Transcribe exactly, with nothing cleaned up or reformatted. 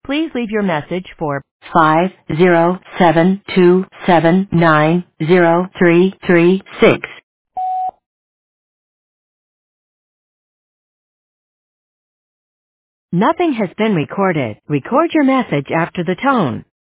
Please leave your message for five zero seven two seven nine zero three three six. Nothing has been recorded. Record your message after the tone.